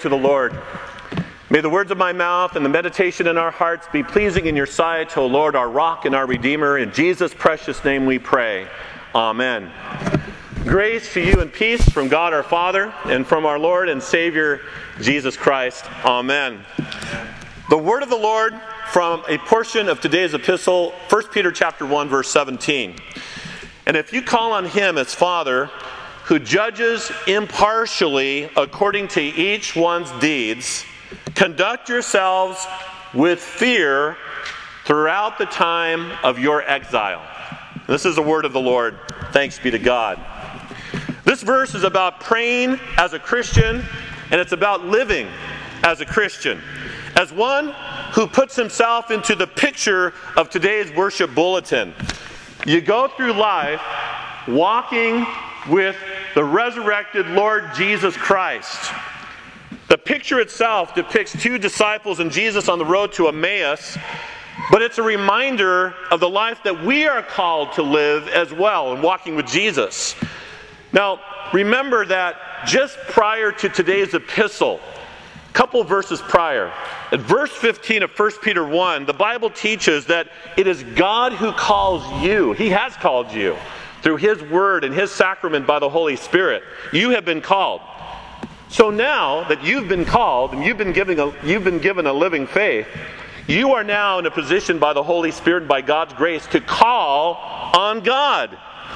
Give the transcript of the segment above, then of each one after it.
to the Lord. May the words of my mouth and the meditation in our hearts be pleasing in your sight, O Lord, our rock and our redeemer. In Jesus' precious name we pray. Amen. Grace to you and peace from God our Father and from our Lord and Savior Jesus Christ. Amen. The word of the Lord from a portion of today's epistle, 1 Peter chapter 1, verse 17. And if you call on him as Father, who judges impartially according to each one's deeds, conduct yourselves with fear throughout the time of your exile. This is the word of the Lord. Thanks be to God. This verse is about praying as a Christian, and it's about living as a Christian. As one who puts himself into the picture of today's worship bulletin, you go through life walking with the resurrected Lord Jesus Christ. The picture itself depicts two disciples and Jesus on the road to Emmaus, but it's a reminder of the life that we are called to live as well in walking with Jesus. Now, remember that just prior to today's epistle, a couple verses prior, at verse 15 of 1 Peter 1, the Bible teaches that it is God who calls you. He has called you through His Word and His sacrament by the Holy Spirit. You have been called. So now that you've been called and you've been given a living faith, you are now in a position by the Holy Spirit and by God's grace to call on God.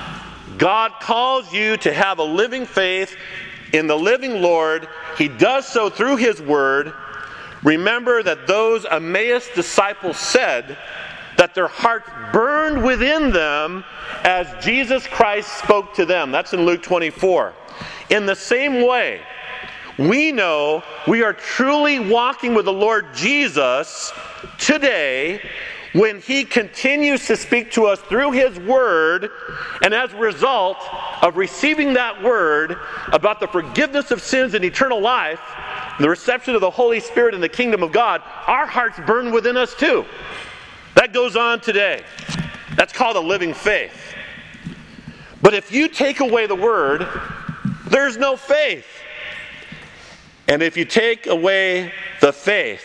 God calls you to have a living faith in the living Lord. He does so through His Word. Remember that those Emmaus disciples said that their hearts burned within them as Jesus Christ spoke to them. That's in Luke 24. In the same way, we know we are truly walking with the Lord Jesus today when He continues to speak to us through His Word, and as a result of receiving that Word about the forgiveness of sins and eternal life, the reception of the Holy Spirit in the kingdom of God, our hearts burn within us too. That goes on today. That's called a living faith. But if you take away the Word, there's no faith. And if you take away the faith,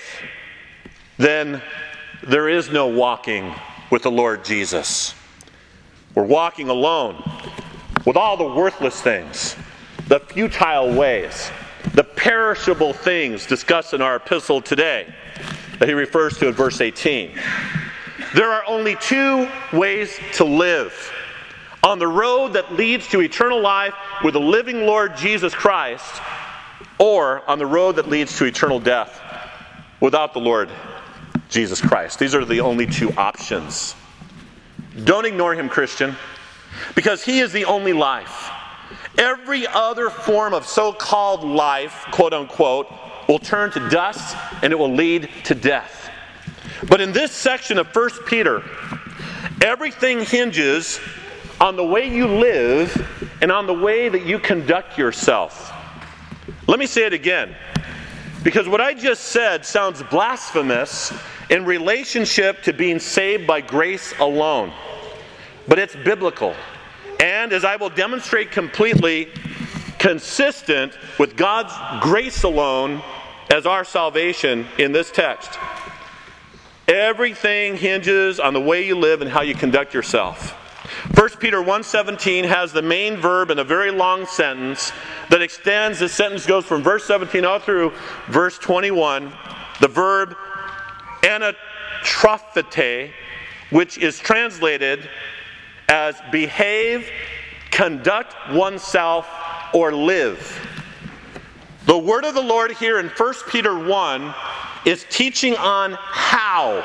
then there is no walking with the Lord Jesus. We're walking alone with all the worthless things, the futile ways, the perishable things discussed in our epistle today that he refers to in verse 18. There are only two ways to live. On the road that leads to eternal life with the living Lord Jesus Christ, or on the road that leads to eternal death without the Lord Jesus Christ. These are the only two options. Don't ignore Him, Christian, because He is the only life. Every other form of so-called life, quote unquote, will turn to dust and it will lead to death. But in this section of 1 Peter, everything hinges on the way you live and on the way that you conduct yourself. Let me say it again, because what I just said sounds blasphemous in relationship to being saved by grace alone. But it's biblical, and as I will demonstrate, completely consistent with God's grace alone as our salvation in this text. Everything hinges on the way you live and how you conduct yourself. 1 Peter 1:17 has the main verb in a very long sentence that extends. This sentence goes from verse 17 all through verse 21. The verb anatrophete, which is translated as behave, conduct oneself, or live. The word of the Lord here in 1 Peter 1 is teaching on how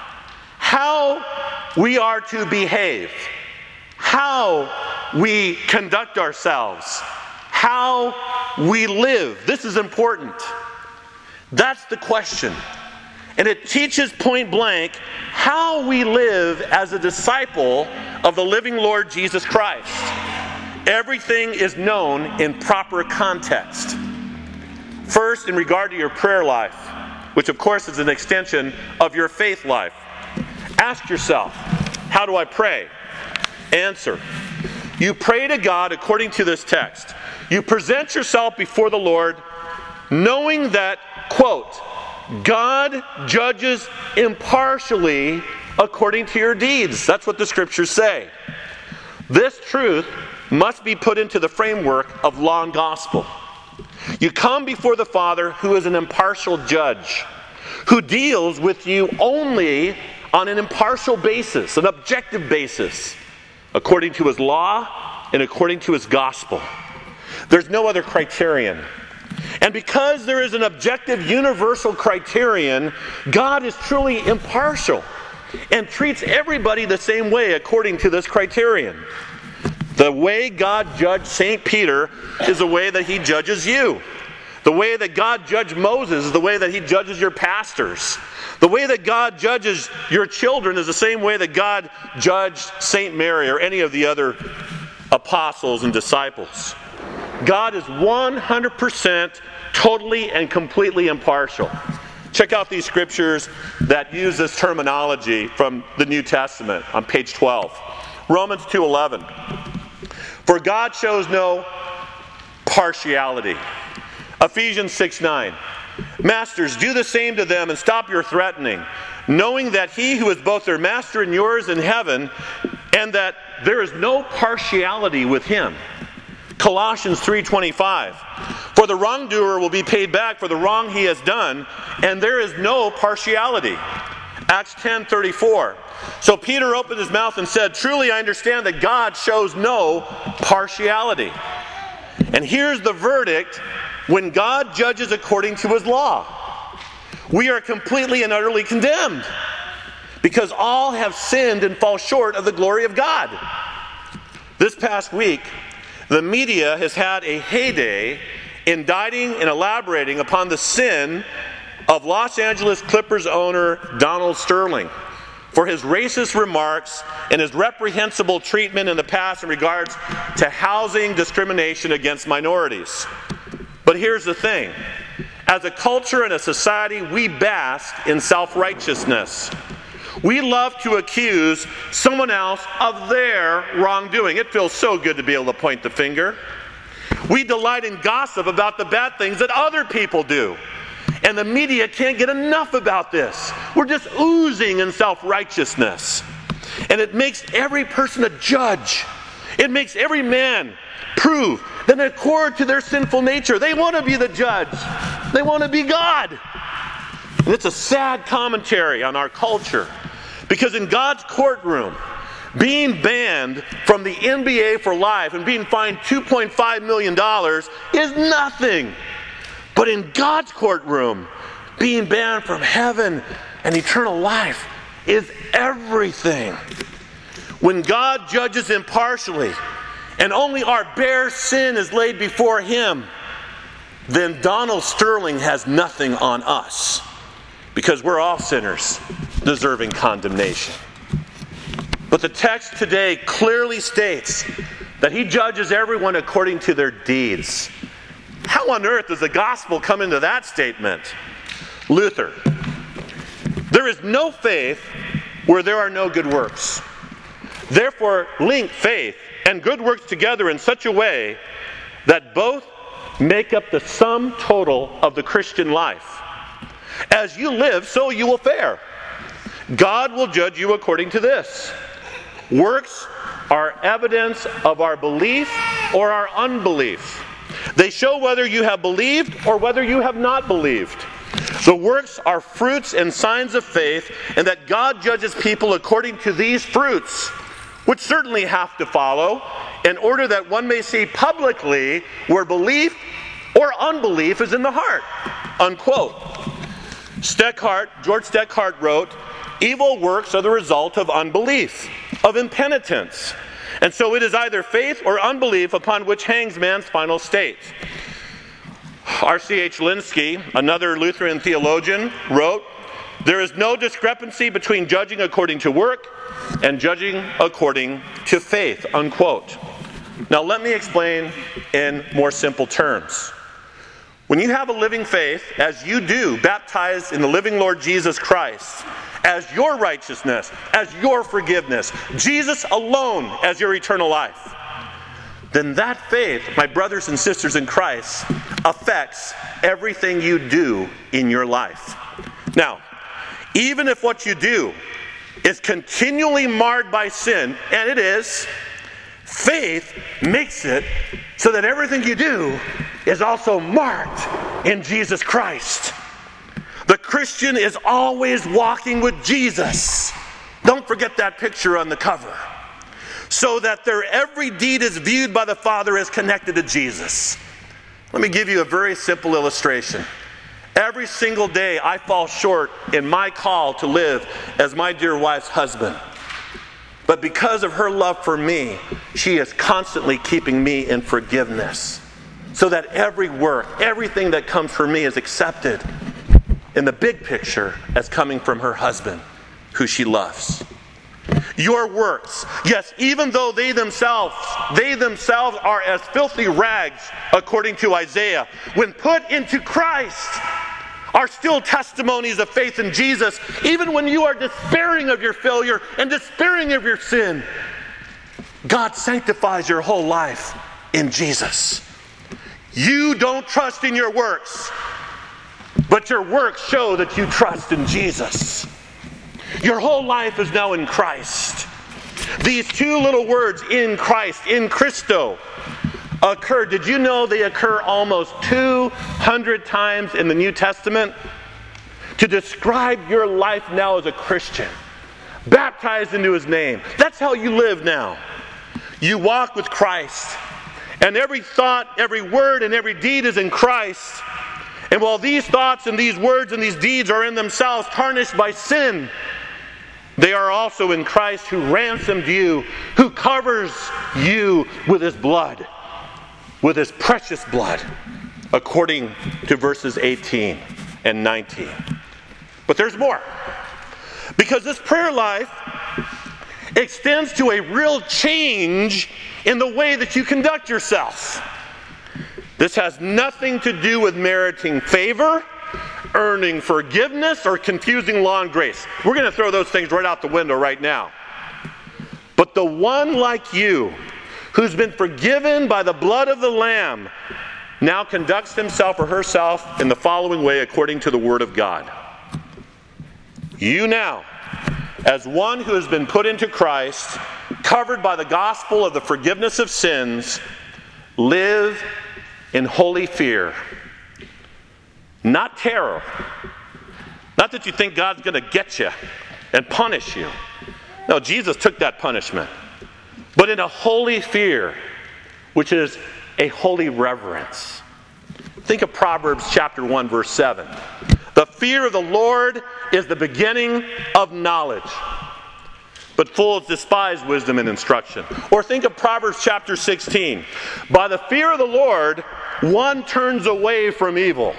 we are to behave, how we conduct ourselves, how we live. This is important. That's the question. And it teaches point blank how we live as a disciple of the living Lord Jesus Christ. Everything is known in proper context. First, in regard to your prayer life, which of course is an extension of your faith life. Ask yourself, how do I pray? Answer. You pray to God according to this text. You present yourself before the Lord knowing that, quote, God judges impartially according to your deeds. That's what the scriptures say. This truth must be put into the framework of law and gospel. You come before the Father, who is an impartial judge, who deals with you only on an impartial basis, an objective basis, according to his law and according to his gospel. There's no other criterion. And because there is an objective universal criterion, God is truly impartial and treats everybody the same way according to this criterion. The way God judged St. Peter is the way that he judges you. The way that God judged Moses is the way that he judges your pastors. The way that God judges your children is the same way that God judged St. Mary or any of the other apostles and disciples. God is 100% totally and completely impartial. Check out these scriptures that use this terminology from the New Testament on page 12. Romans 2:11. For God shows no partiality. Ephesians 6:9. Masters, do the same to them and stop your threatening, knowing that he who is both their master and yours in heaven, and that there is no partiality with him. Colossians 3:25. For the wrongdoer will be paid back for the wrong he has done, and there is no partiality. Acts 10:34. So Peter opened his mouth and said, truly I understand that God shows no partiality. And here's the verdict when God judges according to his law. We are completely and utterly condemned because all have sinned and fall short of the glory of God. This past week, the media has had a heyday indicting and elaborating upon the sin of Los Angeles Clippers owner Donald Sterling for his racist remarks and his reprehensible treatment in the past in regards to housing discrimination against minorities. But here's the thing. As a culture and a society, we bask in self-righteousness. We love to accuse someone else of their wrongdoing. It feels so good to be able to point the finger. We delight in gossip about the bad things that other people do. And the media can't get enough about this. We're just oozing in self-righteousness. And it makes every person a judge. It makes every man prove that in accord to their sinful nature, they want to be the judge. They want to be God. And it's a sad commentary on our culture. Because in God's courtroom, being banned from the NBA for life and being fined $2.5 million is nothing. But in God's courtroom, being banned from heaven and eternal life is everything. When God judges impartially and only our bare sin is laid before him, then Donald Sterling has nothing on us because we're all sinners deserving condemnation. But the text today clearly states that he judges everyone according to their deeds. How on earth does the gospel come into that statement? Luther. There is no faith where there are no good works. Therefore, link faith and good works together in such a way that both make up the sum total of the Christian life. As you live, so you will fare. God will judge you according to this. Works are evidence of our belief or our unbelief. They show whether you have believed or whether you have not believed. The works are fruits and signs of faith, and that God judges people according to these fruits, which certainly have to follow, in order that one may see publicly where belief or unbelief is in the heart. Unquote. George Steckhart wrote, evil works are the result of unbelief, of impenitence. And so it is either faith or unbelief upon which hangs man's final state. R.C.H. Linsky, another Lutheran theologian, wrote, there is no discrepancy between judging according to work and judging according to faith, unquote. Now let me explain in more simple terms. When you have a living faith, as you do, baptized in the living Lord Jesus Christ, as your righteousness, as your forgiveness, Jesus alone as your eternal life, then that faith, my brothers and sisters in Christ, affects everything you do in your life. Now, even if what you do is continually marred by sin, and it is, faith makes it so that everything you do is also marked in Jesus Christ. The Christian is always walking with Jesus. Don't forget that picture on the cover. So that their every deed is viewed by the Father as connected to Jesus. Let me give you a very simple illustration. Every single day I fall short in my call to live as my dear wife's husband. But because of her love for me, she is constantly keeping me in forgiveness. So that every work, everything that comes from me is accepted in the big picture as coming from her husband, who she loves. Your works, yes, even though they themselves are as filthy rags, according to Isaiah, when put into Christ, are still testimonies of faith in Jesus, even when you are despairing of your failure and despairing of your sin. God sanctifies your whole life in Jesus. You don't trust in your works, but your works show that you trust in Jesus. Your whole life is now in Christ. These two little words, in Christ, in Christo, occur. Did you know they occur almost 200 times in the New Testament? To describe your life now as a Christian, baptized into His name. That's how you live now. You walk with Christ. And every thought, every word, and every deed is in Christ. And while these thoughts and these words and these deeds are in themselves tarnished by sin, they are also in Christ, who ransomed you, who covers you with His blood, with His precious blood, according to verses 18 and 19. But there's more. Because this prayer life extends to a real change in the way that you conduct yourself. This has nothing to do with meriting favor, earning forgiveness, or confusing law and grace. We're going to throw those things right out the window right now. But the one like you, who's been forgiven by the blood of the Lamb, now conducts himself or herself in the following way according to the Word of God. You now, as one who has been put into Christ, covered by the gospel of the forgiveness of sins, live in holy fear. Not terror. Not that you think God's going to get you and punish you. No, Jesus took that punishment. But in a holy fear, which is a holy reverence. Think of Proverbs chapter 1, verse 7. The fear of the Lord is the beginning of knowledge, but fools despise wisdom and instruction. Or think of Proverbs chapter 16. By the fear of the Lord, one turns away from evil.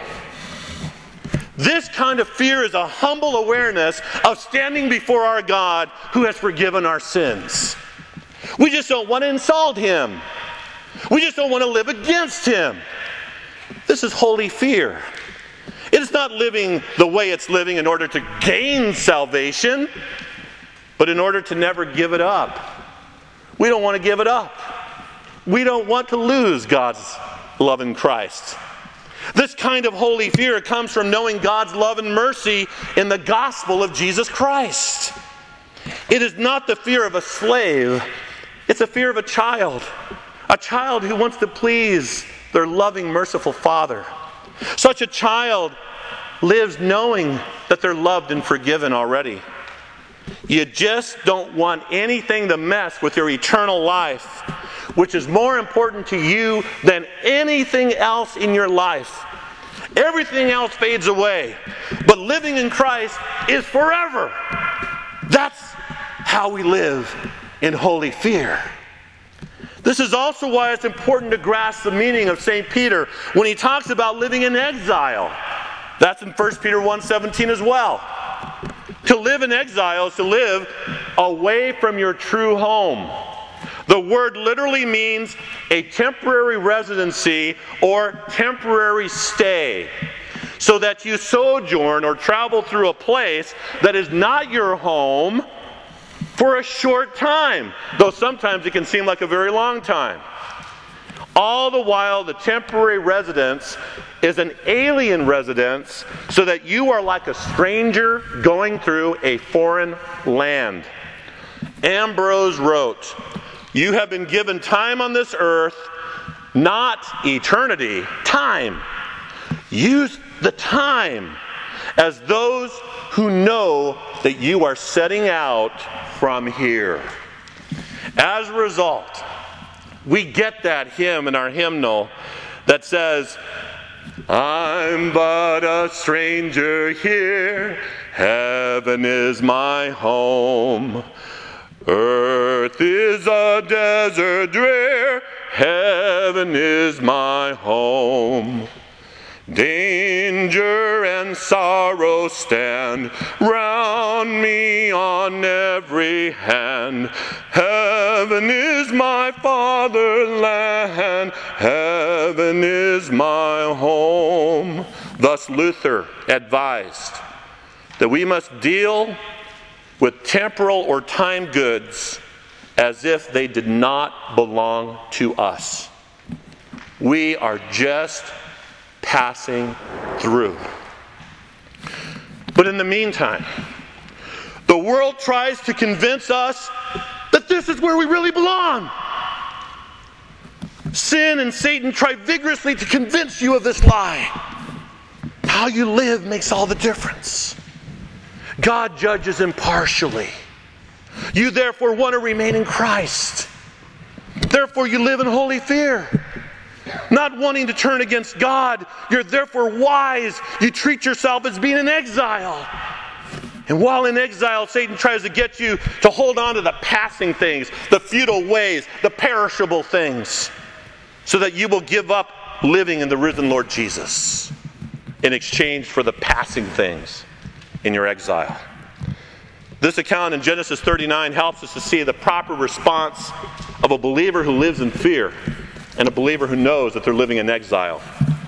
This kind of fear is a humble awareness of standing before our God who has forgiven our sins. We just don't want to insult Him. We just don't want to live against Him. This is holy fear. It is not living the way it's living in order to gain salvation, but in order to never give it up. We don't want to give it up. We don't want to lose God's love in Christ. This kind of holy fear comes from knowing God's love and mercy in the gospel of Jesus Christ. It is not the fear of a slave. It's a fear of a child who wants to please their loving, merciful Father. Such a child lives knowing that they're loved and forgiven already. You just don't want anything to mess with your eternal life, which is more important to you than anything else in your life. Everything else fades away, but living in Christ is forever. That's how we live in holy fear. This is also why it's important to grasp the meaning of St. Peter when he talks about living in exile. That's in 1 Peter 1:17 as well. To live in exile is to live away from your true home. The word literally means a temporary residency or temporary stay, so that you sojourn or travel through a place that is not your home for a short time, though sometimes it can seem like a very long time. All the while the temporary residence is an alien residence, so that you are like a stranger going through a foreign land. Ambrose wrote, "You have been given time on this earth, not eternity, time. Use the time as those who know that you are setting out from here." As a result, we get that hymn in our hymnal that says, "I'm but a stranger here, heaven is my home. Earth is a desert drear, heaven is my home. Danger and sorrow stand round me on every hand. Heaven is my fatherland, heaven is my home." Thus Luther advised that we must deal with temporal or time goods as if they did not belong to us. We are just passing through. But in the meantime, the world tries to convince us that this is where we really belong. Sin and Satan try vigorously to convince you of this lie. How you live makes all the difference. God judges impartially. You therefore want to remain in Christ. Therefore you live in holy fear. Not wanting to turn against God, you're therefore wise. You treat yourself as being in exile. And while in exile, Satan tries to get you to hold on to the passing things, the futile ways, the perishable things, so that you will give up living in the risen Lord Jesus in exchange for the passing things in your exile. This account in Genesis 39 helps us to see the proper response of a believer who lives in fear and a believer who knows that they're living in exile.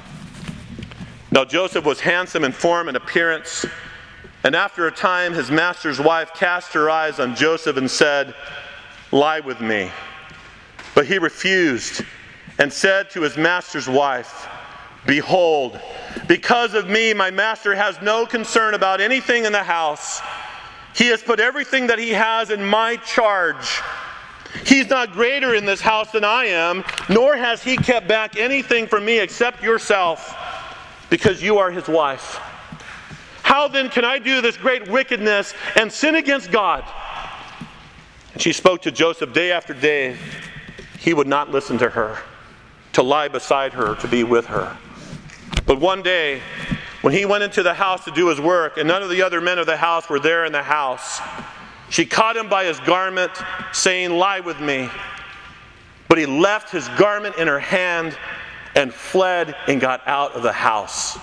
Now Joseph was handsome in form and appearance, and after a time his master's wife cast her eyes on Joseph and said, "Lie with me." But he refused and said to his master's wife, "Behold, because of me my master has no concern about anything in the house. He has put everything that he has in my charge. He's not greater in this house than I am, nor has he kept back anything from me except yourself, because you are his wife. How then can I do this great wickedness and sin against God?" And she spoke to Joseph day after day. He would not listen to her, to lie beside her, to be with her. But one day, when he went into the house to do his work, and none of the other men of the house were there in the house, she caught him by his garment, saying, "Lie with me." But he left his garment in her hand and fled and got out of the house.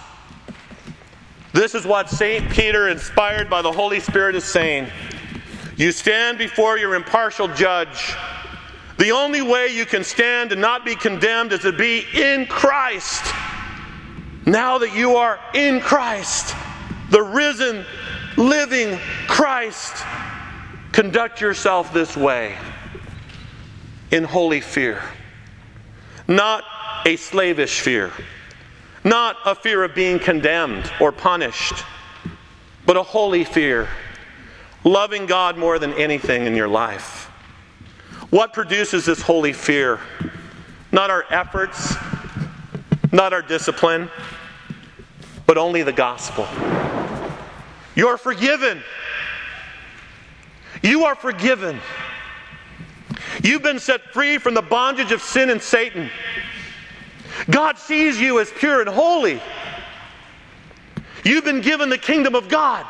This is what St. Peter, inspired by the Holy Spirit, is saying. You stand before your impartial judge. The only way you can stand and not be condemned is to be in Christ. Now that you are in Christ, the risen, living Christ, conduct yourself this way, in holy fear. Not a slavish fear. Not a fear of being condemned or punished, but a holy fear, loving God more than anything in your life. What produces this holy fear? Not our efforts, not our discipline, but only the gospel. You're forgiven. You are forgiven. You've been set free from the bondage of sin and Satan. God sees you as pure and holy. You've been given the kingdom of God.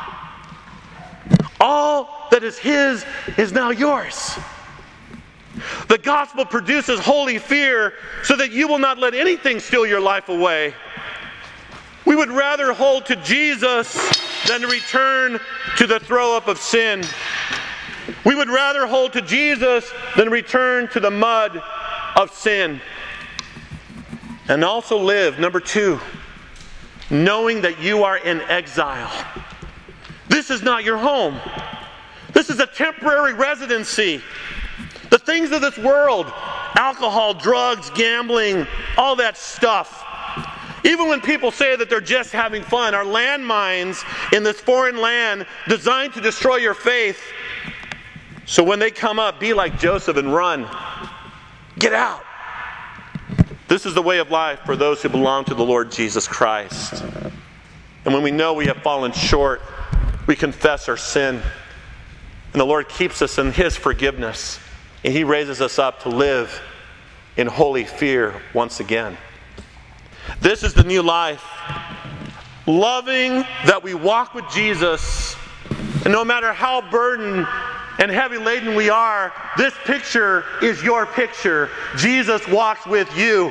All that is His is now yours. The gospel produces holy fear so that you will not let anything steal your life away. We would rather hold to Jesus than return to the throw up of sin. We would rather hold to Jesus than return to the mud of sin. And also live, number 2, knowing that you are in exile. This is not your home. This is a temporary residency. The things of this world alcohol, drugs, gambling, all that stuff. Even when people say that they're just having fun, are landmines in this foreign land designed to destroy your faith. So when they come up, be like Joseph and run. Get out. This is the way of life for those who belong to the Lord Jesus Christ. And when we know we have fallen short, we confess our sin. And the Lord keeps us in His forgiveness. And He raises us up to live in holy fear once again. This is the new life. Loving that we walk with Jesus. And no matter how burdened and heavy laden we are, this picture is your picture. Jesus walks with you.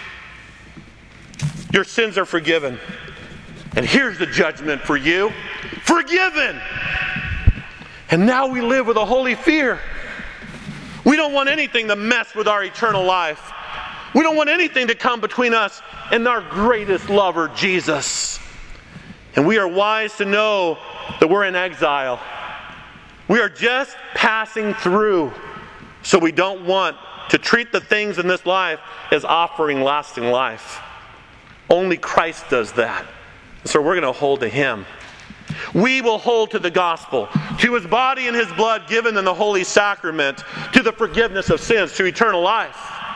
Your sins are forgiven. And here's the judgment for you. Forgiven. And now we live with a holy fear. We don't want anything to mess with our eternal life. We don't want anything to come between us and our greatest lover, Jesus. And we are wise to know that we're in exile. We are just passing through. So we don't want to treat the things in this life as offering lasting life. Only Christ does that. So we're going to hold to Him. We will hold to the gospel, to His body and His blood given in the holy sacrament, to the forgiveness of sins, to eternal life.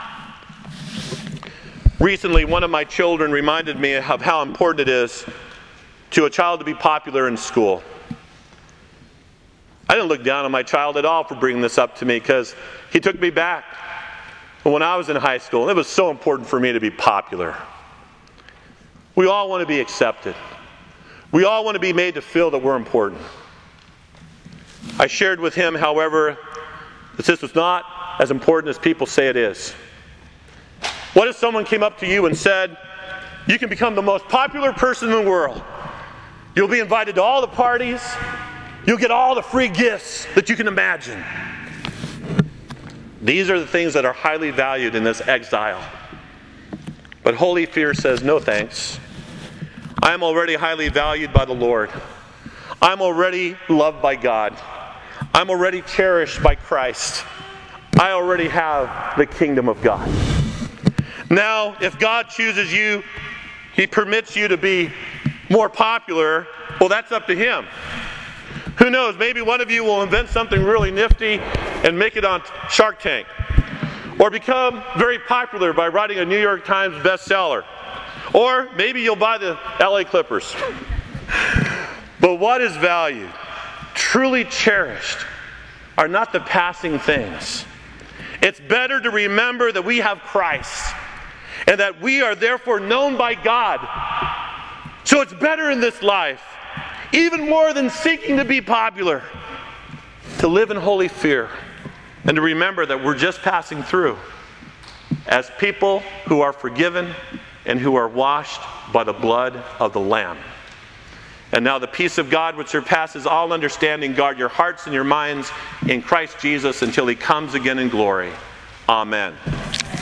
Recently, one of my children reminded me of how important it is to a child to be popular in school. I didn't look down on my child at all for bringing this up to me, because he took me back when I was in high school. And it was so important for me to be popular. We all want to be accepted. We all want to be made to feel that we're important. I shared with him, however, that this was not as important as people say it is. What if someone came up to you and said, you can become the most popular person in the world. You'll be invited to all the parties. You'll get all the free gifts that you can imagine. These are the things that are highly valued in this exile. But holy fear says, no thanks. I am already highly valued by the Lord. I'm already loved by God. I'm already cherished by Christ. I already have the kingdom of God. Now, if God chooses you, He permits you to be more popular, well, that's up to Him. Who knows, maybe one of you will invent something really nifty and make it on Shark Tank. Or become very popular by writing a New York Times bestseller. Or maybe you'll buy the LA Clippers. But what is valued, truly cherished, are not the passing things. It's better to remember that we have Christ, and that we are therefore known by God. So it's better in this life, even more than seeking to be popular, to live in holy fear, and to remember that we're just passing through as people who are forgiven and who are washed by the blood of the Lamb. And now the peace of God, which surpasses all understanding, guard your hearts and your minds in Christ Jesus until He comes again in glory. Amen.